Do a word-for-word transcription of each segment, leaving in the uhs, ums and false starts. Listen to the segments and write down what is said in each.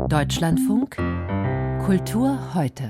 Deutschlandfunk Kultur heute.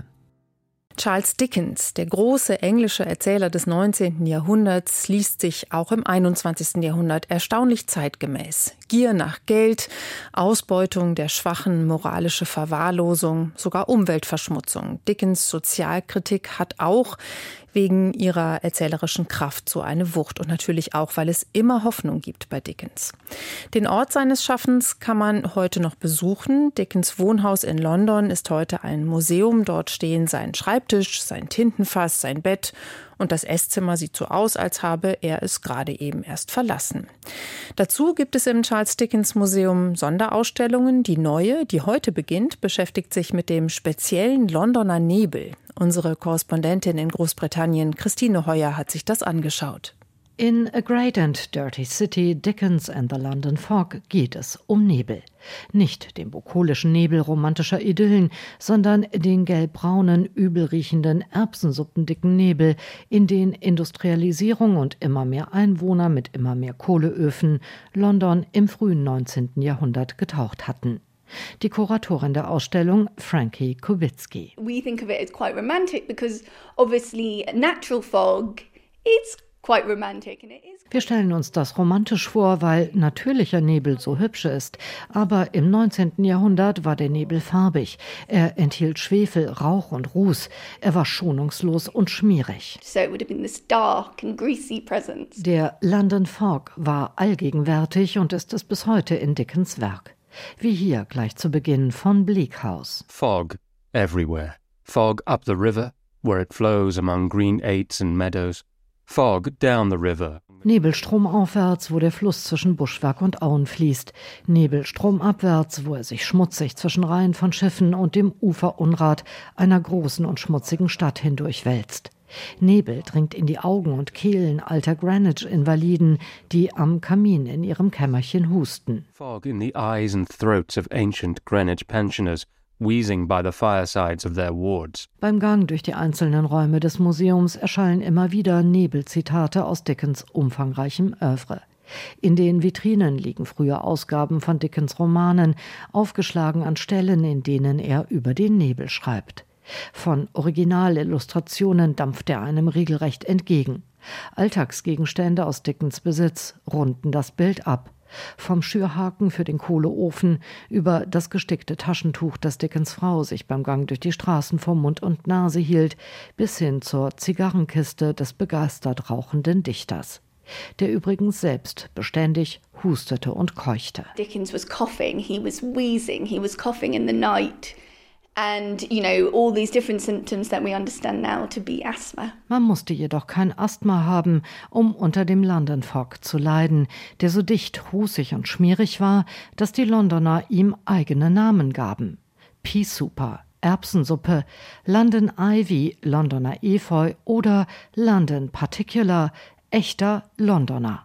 Charles Dickens, der große englische Erzähler des neunzehnten Jahrhunderts, liest sich auch im einundzwanzigsten Jahrhundert erstaunlich zeitgemäß. Gier nach Geld, Ausbeutung der Schwachen, moralische Verwahrlosung, sogar Umweltverschmutzung. Dickens' Sozialkritik hat auch wegen ihrer erzählerischen Kraft so eine Wucht und natürlich auch, weil es immer Hoffnung gibt bei Dickens. Den Ort seines Schaffens kann man heute noch besuchen. Dickens' Wohnhaus in London ist heute ein Museum. Dort stehen sein Schreibtisch, sein Tintenfass, sein Bett und das Esszimmer sieht so aus, als habe er es gerade eben erst verlassen. Dazu gibt es im Charles Dickens Museum Sonderausstellungen. Die neue, die heute beginnt, beschäftigt sich mit dem speziellen Londoner Nebel. Unsere Korrespondentin in Großbritannien, Christine Heuer, hat sich das angeschaut. In A Great and Dirty City, Dickens and the London Fog geht es um Nebel. Nicht den bukolischen Nebel romantischer Idyllen, sondern den gelbbraunen, übelriechenden, erbsensuppendicken Nebel, in den Industrialisierung und immer mehr Einwohner mit immer mehr Kohleöfen London im frühen neunzehnten Jahrhundert getaucht hatten. Die Kuratorin der Ausstellung, Frankie Kubicki. We think of it as quite romantic because obviously natural fog is quite romantic and it is. Wir stellen uns das romantisch vor, weil natürlicher Nebel so hübsch ist. Aber im neunzehnten Jahrhundert war der Nebel farbig. Er enthielt Schwefel, Rauch und Ruß. Er war schonungslos und schmierig. So it would have been this dark and greasy presence. Der London Fog war allgegenwärtig und ist es bis heute in Dickens Werk. Wie hier gleich zu Beginn von Bleak House. Fog everywhere. Fog up the river, where it flows among green aits and meadows. Fog down the river. Nebel stromaufwärts, wo der Fluss zwischen Buschwerk und Auen fließt. Nebel stromabwärts, wo er sich schmutzig zwischen Reihen von Schiffen und dem Uferunrat einer großen und schmutzigen Stadt hindurchwälzt. Nebel dringt in die Augen und Kehlen alter Greenwich-Invaliden, die am Kamin in ihrem Kämmerchen husten. Fog in the eyes and throats of ancient Greenwich pensioners, wheezing by the firesides of their wards. Beim Gang durch die einzelnen Räume des Museums erschallen immer wieder Nebelzitate aus Dickens umfangreichem Œuvre. In den Vitrinen liegen frühe Ausgaben von Dickens Romanen, aufgeschlagen an Stellen, in denen er über den Nebel schreibt. Von Originalillustrationen dampft er einem regelrecht entgegen. Alltagsgegenstände aus Dickens Besitz runden das Bild ab. Vom Schürhaken für den Kohleofen über das gestickte Taschentuch, das Dickens Frau sich beim Gang durch die Straßen vor Mund und Nase hielt, bis hin zur Zigarrenkiste des begeistert rauchenden Dichters, der übrigens selbst beständig hustete und keuchte. Dickens was coughing, he was wheezing, he was coughing in the night. And, you know, all these different symptoms that we understand now to be asthma. Man musste jedoch kein Asthma haben, um unter dem London Fog zu leiden, der so dicht, rußig und schmierig war, dass die Londoner ihm eigene Namen gaben. Pea Souper, Erbsensuppe, London Ivy, Londoner Efeu oder London Particular, echter Londoner.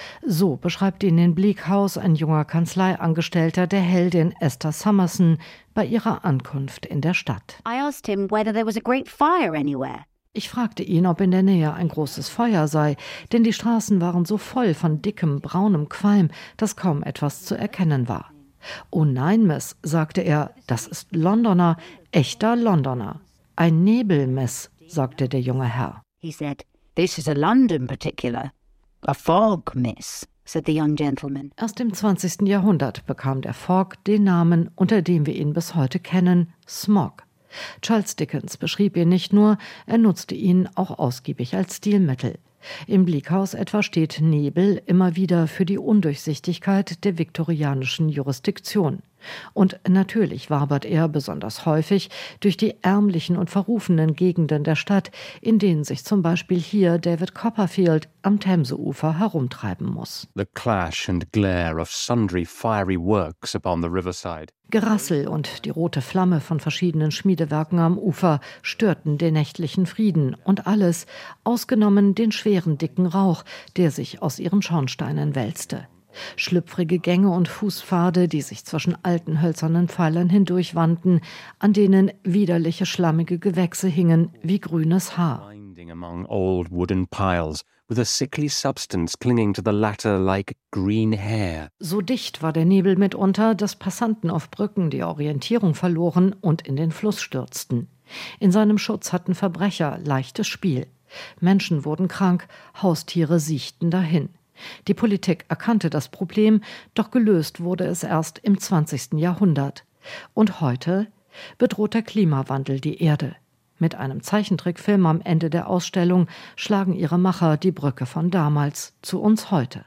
So beschreibt ihn in Bleak House ein junger Kanzleiangestellter der Heldin Esther Summerson bei ihrer Ankunft in der Stadt. I asked him whether there was a great fire anywhere. Ich fragte ihn, ob in der Nähe ein großes Feuer sei, denn die Straßen waren so voll von dickem, braunem Qualm, dass kaum etwas zu erkennen war. »Oh nein, Miss«, sagte er, »das ist Londoner, echter Londoner. Ein Nebel, Miss«, sagte der junge Herr. He said, "This is a London particular. A fog, miss", said the young gentleman. Erst im zwanzigsten Jahrhundert bekam der Fog den Namen, unter dem wir ihn bis heute kennen, Smog. Charles Dickens beschrieb ihn nicht nur, er nutzte ihn auch ausgiebig als Stilmittel. Im Bleak House etwa steht Nebel immer wieder für die Undurchsichtigkeit der viktorianischen Jurisdiktion. Und natürlich wabert er besonders häufig durch die ärmlichen und verrufenen Gegenden der Stadt, in denen sich zum Beispiel hier David Copperfield am Themseufer herumtreiben muss. The clash and glare of sundry fiery works upon the riverside. Gerassel und die rote Flamme von verschiedenen Schmiedewerken am Ufer störten den nächtlichen Frieden und alles, ausgenommen den schweren dicken Rauch, der sich aus ihren Schornsteinen wälzte. Schlüpfrige Gänge und Fußpfade, die sich zwischen alten hölzernen Pfeilern hindurchwanden, an denen widerliche schlammige Gewächse hingen wie grünes Haar. among old wooden piles, with a sickly substance clinging to the latter like green hair. So dicht war der Nebel mitunter, dass Passanten auf Brücken die Orientierung verloren und in den Fluss stürzten. In seinem Schutz hatten Verbrecher leichtes Spiel. Menschen wurden krank, Haustiere siechten dahin. Die Politik erkannte das Problem, doch gelöst wurde es erst im zwanzigsten Jahrhundert. Und heute bedroht der Klimawandel die Erde. Mit einem Zeichentrickfilm am Ende der Ausstellung schlagen ihre Macher die Brücke von damals zu uns heute.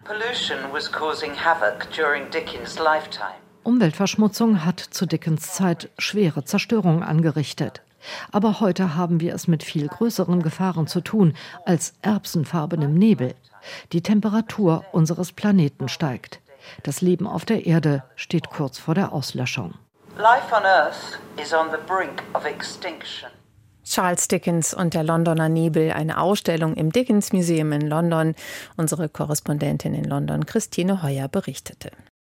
Umweltverschmutzung hat zu Dickens Zeit schwere Zerstörung angerichtet. Aber heute haben wir es mit viel größeren Gefahren zu tun als erbsenfarbenem Nebel. Die Temperatur unseres Planeten steigt. Das Leben auf der Erde steht kurz vor der Auslöschung. Life on Earth is on the brink of extinction. Charles Dickens und der Londoner Nebel, eine Ausstellung im Dickens Museum in London. Unsere Korrespondentin in London, Christine Heuer, berichtete.